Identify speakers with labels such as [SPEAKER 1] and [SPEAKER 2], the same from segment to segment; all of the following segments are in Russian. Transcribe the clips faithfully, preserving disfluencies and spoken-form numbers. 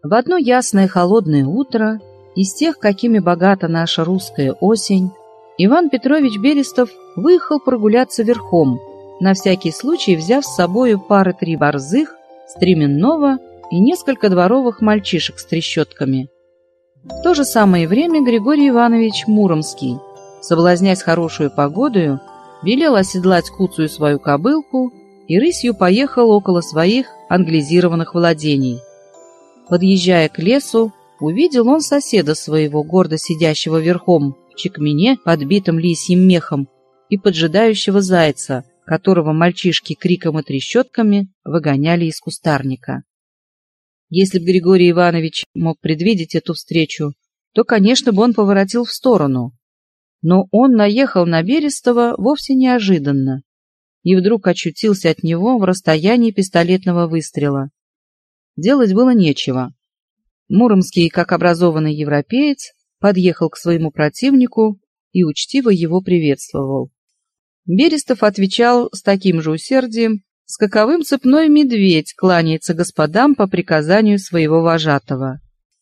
[SPEAKER 1] В одно ясное холодное утро, из тех, какими богата наша русская осень, Иван Петрович Берестов выехал прогуляться верхом, на всякий случай взяв с собою пары-три борзых, стременного и несколько дворовых мальчишек с трещотками. В то же самое время Григорий Иванович Муромский, соблазняясь хорошую погодою, велел оседлать куцую свою кобылку и рысью поехал около своих англизированных владений. Подъезжая к лесу, увидел он соседа своего, гордо сидящего верхом в чекмене, подбитым лисьим мехом, и поджидающего зайца, которого мальчишки криком и трещотками выгоняли из кустарника. Если б Григорий Иванович мог предвидеть эту встречу, то, конечно, бы он поворотил в сторону. Но он наехал на Берестова вовсе неожиданно и вдруг очутился от него в расстоянии пистолетного выстрела. Делать было нечего. Муромский, как образованный европеец, подъехал к своему противнику и учтиво его приветствовал. Берестов отвечал с таким же усердием, с каковым цепной медведь кланяется господам по приказанию своего вожатого.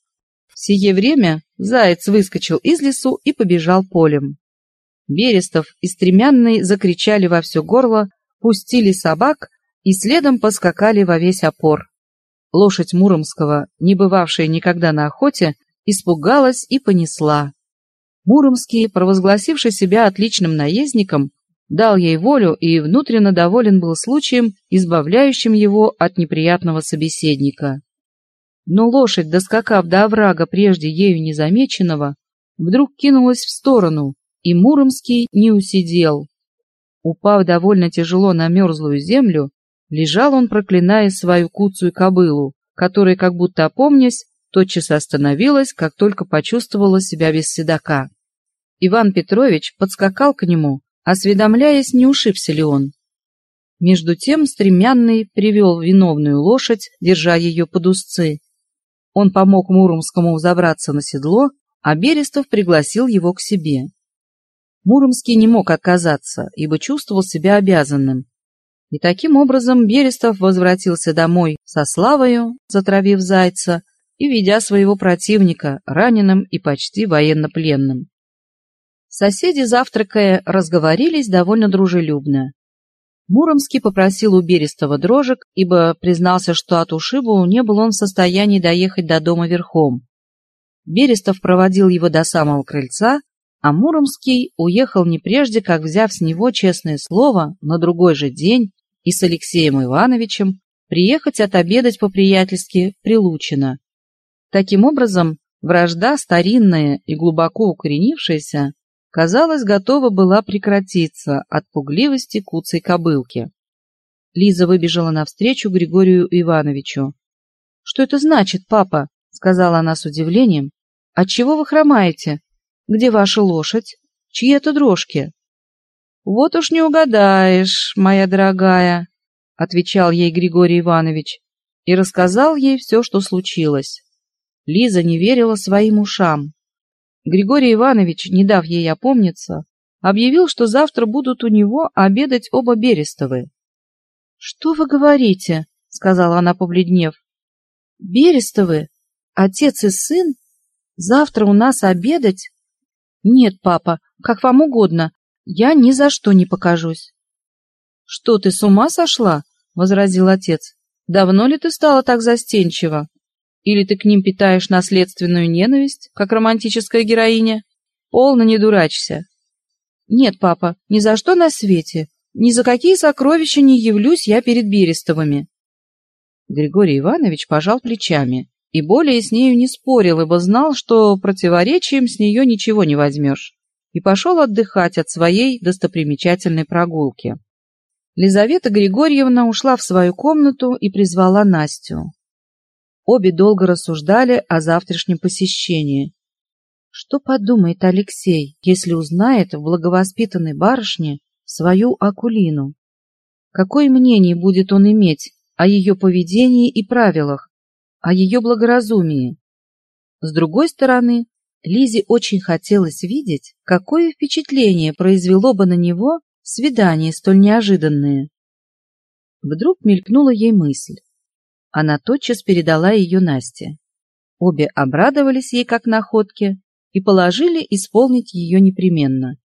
[SPEAKER 1] В сие время заяц выскочил из лесу и побежал полем. Берестов и Стремянный закричали во все горло, пустили собак и следом поскакали во весь опор. Лошадь Муромского, не бывавшая никогда на охоте, испугалась и понесла. Муромский, провозгласивший себя отличным наездником, дал ей волю и внутренно доволен был случаем, избавляющим его от неприятного собеседника. Но лошадь, доскакав до оврага прежде ею незамеченного, вдруг кинулась в сторону, и Муромский не усидел. Упав довольно тяжело на мерзлую землю, лежал он, проклиная свою куцую кобылу, которая, как будто опомнясь, тотчас остановилась, как только почувствовала себя без седока. Иван Петрович подскакал к нему, осведомляясь, не ушибся ли он. Между тем Стремянный привел виновную лошадь, держа ее под узцы. Он помог Муромскому взобраться на седло, а Берестов пригласил его к себе. Муромский не мог отказаться, ибо чувствовал себя обязанным. И таким образом Берестов возвратился домой со славою, затравив зайца, и ведя своего противника раненым и почти военнопленным. Соседи, завтракая, разговорились довольно дружелюбно. Муромский попросил у Берестова дрожек, ибо признался, что от ушибу не был он в состоянии доехать до дома верхом. Берестов проводил его до самого крыльца, а Муромский уехал не прежде, как, взяв с него честное слово, на другой же день и с Алексеем Ивановичем приехать отобедать по-приятельски в Прилучино. Таким образом, вражда, старинная и глубоко укоренившаяся, казалось, готова была прекратиться от пугливости куцей кобылки. Лиза выбежала навстречу Григорию Ивановичу. — Что это значит, папа? — сказала она с удивлением. — Отчего вы хромаете? Где ваша лошадь? Чьи это дрожки? — Вот уж не угадаешь, моя дорогая, — отвечал ей Григорий Иванович и рассказал ей все, что случилось. Лиза не верила своим ушам. Григорий Иванович, не дав ей опомниться, объявил, что завтра будут у него обедать оба Берестовы. — Что вы говорите? — сказала она, побледнев. — Берестовы? Отец и сын? Завтра у нас обедать? Нет, папа, как вам угодно, я ни за что не покажусь. — Что, ты с ума сошла? — возразил отец. — Давно ли ты стала так застенчива? Или ты к ним питаешь наследственную ненависть, как романтическая героиня? Полно не дурачься. — Нет, папа, ни за что на свете, ни за какие сокровища не явлюсь я перед Берестовыми. Григорий Иванович пожал плечами и более с нею не спорил, ибо знал, что противоречием с нее ничего не возьмешь, и пошел отдыхать от своей достопримечательной прогулки. Лизавета Григорьевна ушла в свою комнату и призвала Настю. Обе долго рассуждали о завтрашнем посещении. Что подумает Алексей, если узнает в благовоспитанной барышне свою Акулину? Какое мнение будет он иметь о ее поведении и правилах, о ее благоразумии? С другой стороны, Лизе очень хотелось видеть, какое впечатление произвело бы на него свидание столь неожиданное. Вдруг мелькнула ей мысль. Она тотчас передала ее Насте. Обе обрадовались ей как находке и положили исполнить ее непременно.